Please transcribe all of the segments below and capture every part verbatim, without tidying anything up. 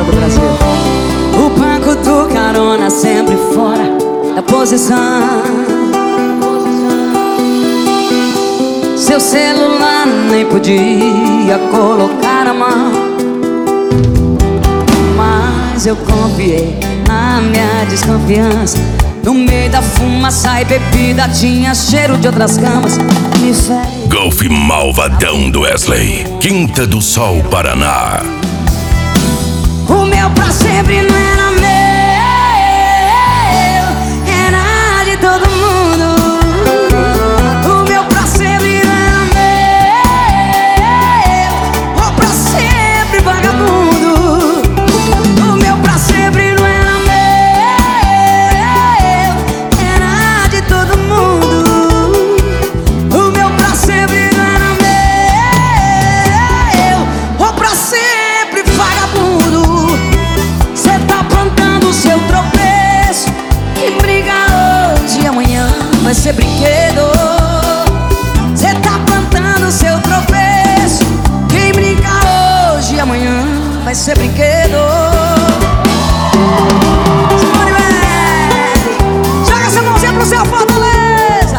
favela do Brasil. O banco do carona sempre fora da posição. Seu celular nem podia colocar a mão, mas eu confiei na minha desconfiança. No meio da fumaça e bebida tinha cheiro de outras camas. Me fere. Golfe Malvadão do Wesley, Quinta do Sol, Paraná. O meu pra sempre não era meu, era de todo mundo. O meu pra sempre não era meu, ou pra sempre vagabundo. O meu pra sempre não era meu, era de todo mundo. O meu pra sempre não era meu, ou pra sempre vagabundo. Cê tá plantando seu tropeço, e briga hoje e amanhã vai ser brinquedo. Cê tá plantando seu tropeço, quem brinca hoje e amanhã vai ser brinquedo. Simone Mendes, joga essa mãozinha pro seu Fortaleza.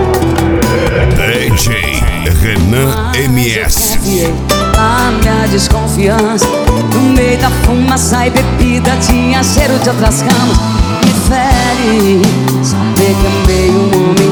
D J Renan M S. Confiei na minha desconfiança. No meio da fumaça e bebida tinha cheiro de outras camas. Me fere saber que amei um homem